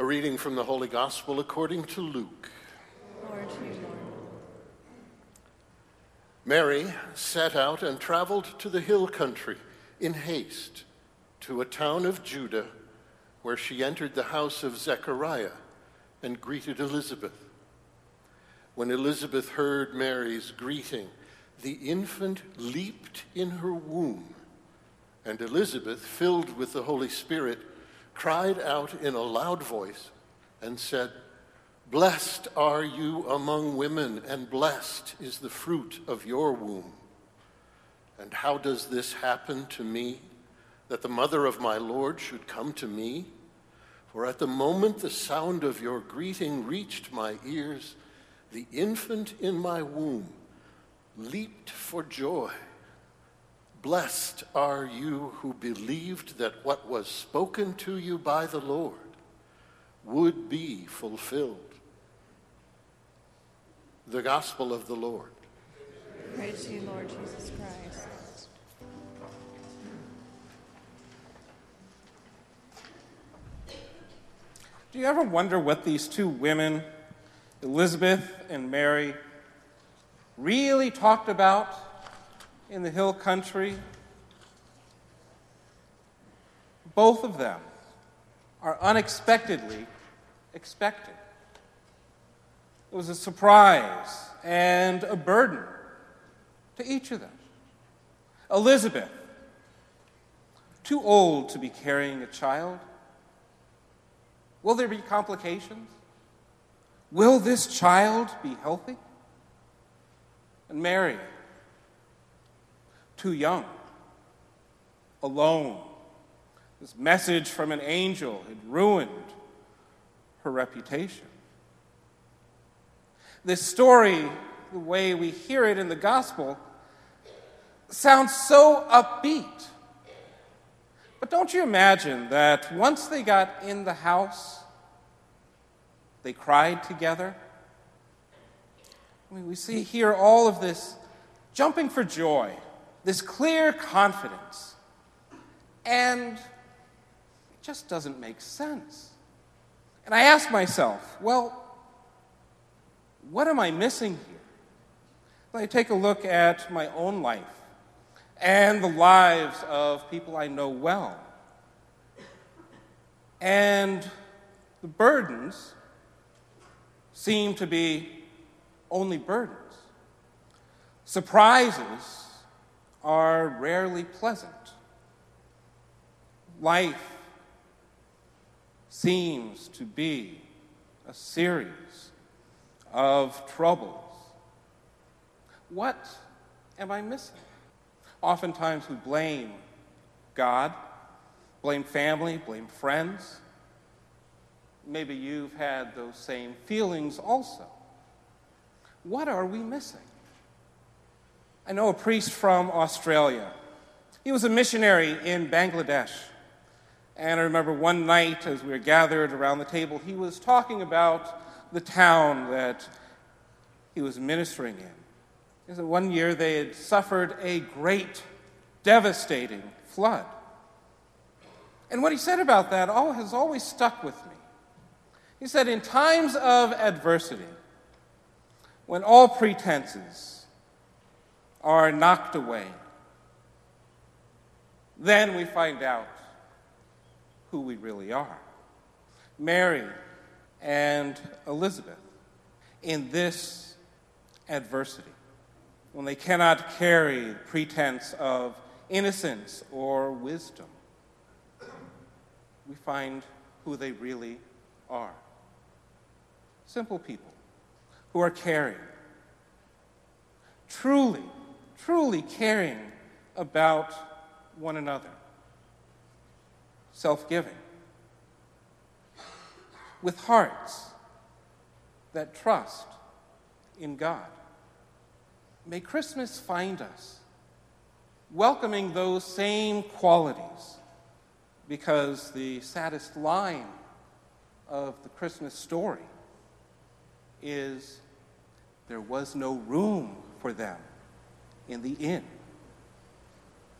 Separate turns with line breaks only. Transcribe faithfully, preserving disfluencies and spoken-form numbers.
A reading from the Holy Gospel according to Luke.
Lord, to you, Lord.
Mary set out and traveled to the hill country in haste to a town of Judah, where she entered the house of Zechariah and greeted Elizabeth. When Elizabeth heard Mary's greeting, the infant leaped in her womb, and Elizabeth, filled with the Holy Spirit, cried out in a loud voice and said, "Blessed are you among women, and blessed is the fruit of your womb. And how does this happen to me, that the mother of my Lord should come to me? For at the moment the sound of your greeting reached my ears, the infant in my womb leaped for joy. Blessed are you who believed that what was spoken to you by the Lord would be fulfilled." The Gospel of the Lord.
Praise to you, Lord Jesus Christ.
Do you ever wonder what these two women, Elizabeth and Mary, really talked about in the hill country? Both of them are unexpectedly expected. It was a surprise and a burden to each of them. Elizabeth, too old to be carrying a child. Will there be complications? Will this child be healthy? And Mary, too young, alone. This message from an angel had ruined her reputation. This story, the way we hear it in the gospel, sounds so upbeat. But don't you imagine that once they got in the house, they cried together? I mean, we see here all of this jumping for joy, this clear confidence, and it just doesn't make sense. And I ask myself, well, what am I missing here? When I take a look at my own life and the lives of people I know well, and the burdens seem to be only burdens. Surprises are rarely pleasant. Life seems to be a series of troubles. What am I missing? Oftentimes we blame God, blame family, blame friends. Maybe you've had those same feelings also. What are we missing? I know a priest from Australia. He was a missionary in Bangladesh. And I remember one night as we were gathered around the table, he was talking about the town that he was ministering in. He said one year they had suffered a great, devastating flood. And what he said about that all has always stuck with me. He said, in times of adversity, when all pretenses are knocked away, then we find out who we really are. Mary and Elizabeth, in this adversity, when they cannot carry the pretense of innocence or wisdom, we find who they really are. Simple people who are caring, truly, truly caring about one another, self-giving, with hearts that trust in God. May Christmas find us welcoming those same qualities, because the saddest line of the Christmas story is, there was no room for them in the inn.